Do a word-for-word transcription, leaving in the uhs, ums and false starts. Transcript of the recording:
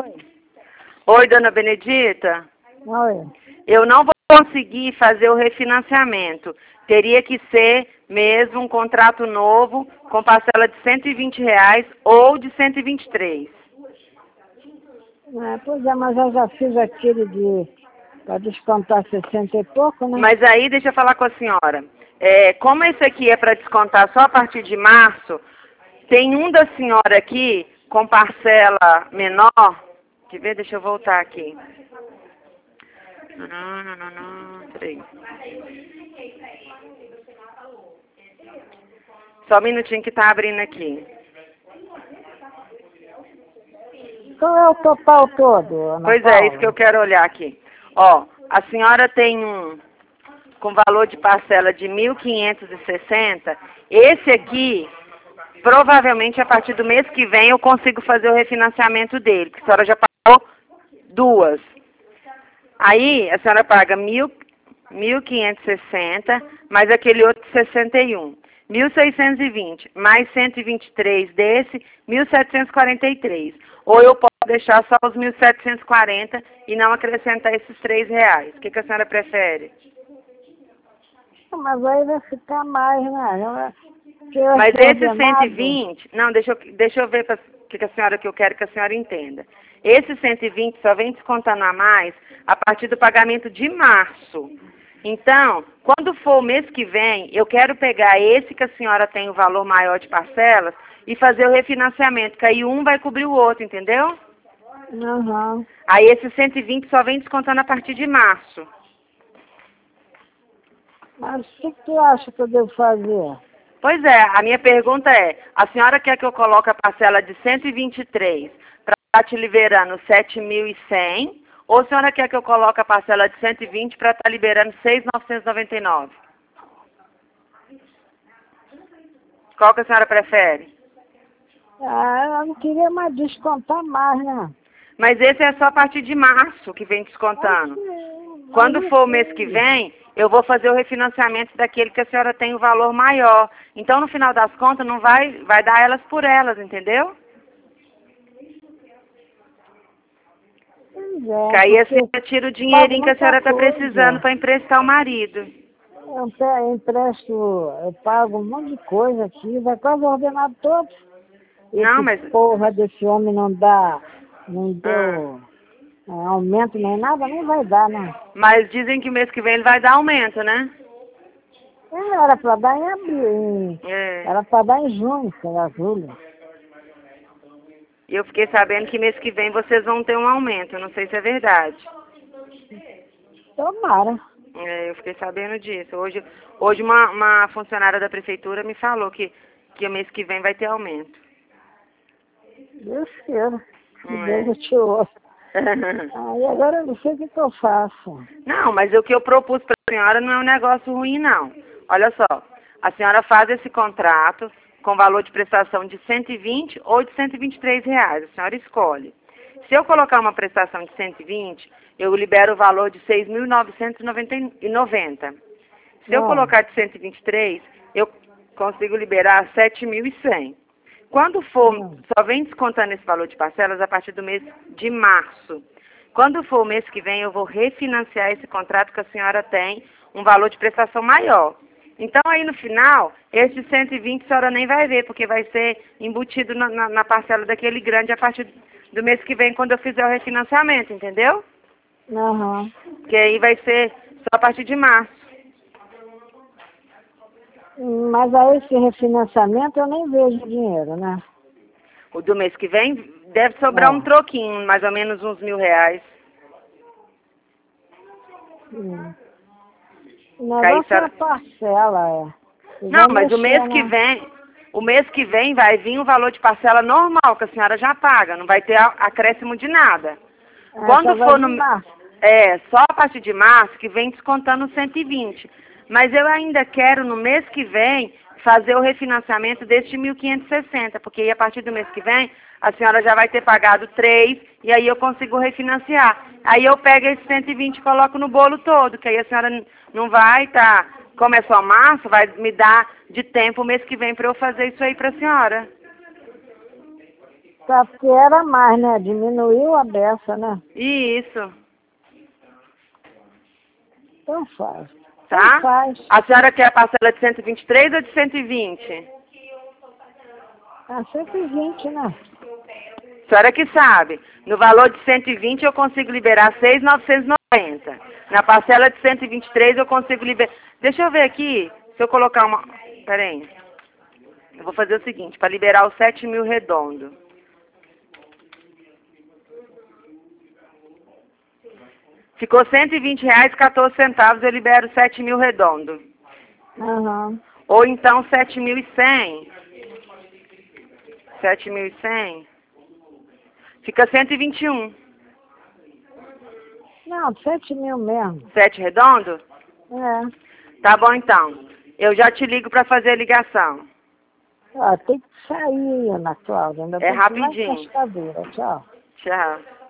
Oi. Oi, dona Benedita. Oi. Eu não vou conseguir fazer o refinanciamento. Teria que ser mesmo um contrato novo com parcela de cento e vinte reais ou de cento e vinte e três. É, pois é, mas eu já fiz aquele de para descontar sessenta e pouco, né? Mas aí, deixa eu falar com a senhora. É, como esse aqui é para descontar só a partir de março, tem um da senhora aqui com parcela menor. Quer ver? Deixa eu voltar aqui. Não, não, não, não, peraí. Só um minutinho que tá abrindo aqui. Qual é o total todo, Ana Pois Paula? é, isso que eu quero olhar aqui. Ó, a senhora tem um com valor de parcela de mil quinhentos e sessenta. Esse aqui, provavelmente a partir do mês que vem eu consigo fazer o refinanciamento dele, porque a senhora já pagou duas. Aí a senhora paga mil, mil quinhentos e sessenta, mais aquele outro de sessenta e um. mil seiscentos e vinte, mais cento e vinte e três desse, mil setecentos e quarenta e três. Ou eu posso deixar só os mil setecentos e quarenta e não acrescentar esses três reais. O que, que a senhora prefere? Mas aí vai ficar mais, né? Porque eu Mas achei esse cento e ordenado. vinte, não, deixa eu, deixa eu ver o que, que a senhora que eu quero que a senhora entenda. Esse cento e vinte só vem descontando a mais a partir do pagamento de março. Então, quando for o mês que vem, eu quero pegar esse que a senhora tem o valor maior de parcelas e fazer o refinanciamento, que aí um vai cobrir o outro, entendeu? Uhum. Aí esse cento e vinte só vem descontando a partir de março. Mas o que, que tu acha que eu devo fazer? Pois é, a minha pergunta é, a senhora quer que eu coloque a parcela de cento e vinte e três para estar te liberando sete mil e cem, ou a senhora quer que eu coloque a parcela de cento e vinte para estar liberando seis mil novecentos e noventa e nove? Qual que a senhora prefere? Ah, eu não queria mais descontar mais, né? Mas esse é só a partir de março que vem descontando. Mas, Quando mas for o mês que vem, eu vou fazer o refinanciamento daquele que a senhora tem o valor maior. Então, no final das contas, não vai, vai dar elas por elas, entendeu? Pois é, Que aí a porque senhora tira o eu pago dinheirinho que a muita senhora está precisando coisa. para emprestar o marido. Eu pe- empresto, eu pago um monte de coisa aqui, vai quase ordenado todo. Não, Esse mas... porra desse homem não dá, não Ah, deu é, aumento nem nada, nem vai dar, né? mas dizem que mês que vem ele vai dar aumento, né? É, era para dar em abril, em, É. era para dar em junho, que era julho. E eu fiquei sabendo que mês que vem vocês vão ter um aumento. Eu não sei se é verdade. Tomara. É, eu fiquei sabendo disso. Hoje, hoje uma, uma funcionária da prefeitura me falou que, que o mês que vem vai ter aumento. Deus queira. Que Não Deus é? eu te ouça. Aí agora eu não sei o que, que eu faço. Não, mas o que eu propus para a senhora não é um negócio ruim, não. Olha só, a senhora faz esse contrato com valor de prestação de cento e vinte ou de cento e vinte e três reais. A senhora escolhe. Se eu colocar uma prestação de cento e vinte, eu libero o valor de seis mil novecentos e noventa. Se eu Não, colocar de cento e vinte e três, eu consigo liberar sete mil e cem. Quando for, não. só vem descontando esse valor de parcelas a partir do mês de março. Quando for o mês que vem, eu vou refinanciar esse contrato que a senhora tem um valor de prestação maior. Então, aí no final, esse cento e vinte a senhora nem vai ver, porque vai ser embutido na, na, na parcela daquele grande a partir do mês que vem, quando eu fizer o refinanciamento, entendeu? Aham. Porque aí vai ser só a partir de março. Mas aí esse refinanciamento eu nem vejo dinheiro, né? O do mês que vem deve sobrar um É. troquinho, mais ou menos uns mil reais. Hum. O Que aí, negócio é a senhora... parcela, é. Eu Não, vou mas o mês mexer, que né? vem, o mês que vem vai vir o valor de parcela normal, que a senhora já paga, não vai ter a- acréscimo de nada. É, Quando só vai for vir no... março. É, só a partir de março que vem descontando cento e vinte. Mas eu ainda quero, no mês que vem, fazer o refinanciamento deste mil quinhentos e sessenta, porque aí a partir do mês que vem, a senhora já vai ter pagado três, e aí eu consigo refinanciar. Aí eu pego esse cento e vinte e coloco no bolo todo, que aí a senhora n- não vai estar, tá, como é só março, vai me dar de tempo o mês que vem para eu fazer isso aí para a senhora. tá, porque era mais, né? Diminuiu a beça, né? Isso. Então faz. Tá? Então faz. A senhora quer a parcela de cento e vinte e três ou de cento e vinte? Ah, cento e vinte, né? A senhora que sabe. No valor de cento e vinte eu consigo liberar seis mil novecentos e noventa. Na parcela de cento e vinte e três eu consigo liberar... Deixa eu ver aqui, se eu colocar uma... Pera aí. Eu vou fazer o seguinte, para liberar os sete mil redondo. Ficou cento e vinte reais e quatorze centavos, eu libero sete mil redondo. Aham. Ou então sete mil e cem. sete mil e cem. Fica cento e vinte e um. Não, sete mil mesmo. sete redondo? É. Tá bom então. Eu já te ligo para fazer a ligação. Ó, tem que sair, Ana Cláudia. Ainda É tem que ir lá em rapidinho. Cascadeira. Tchau. Tchau.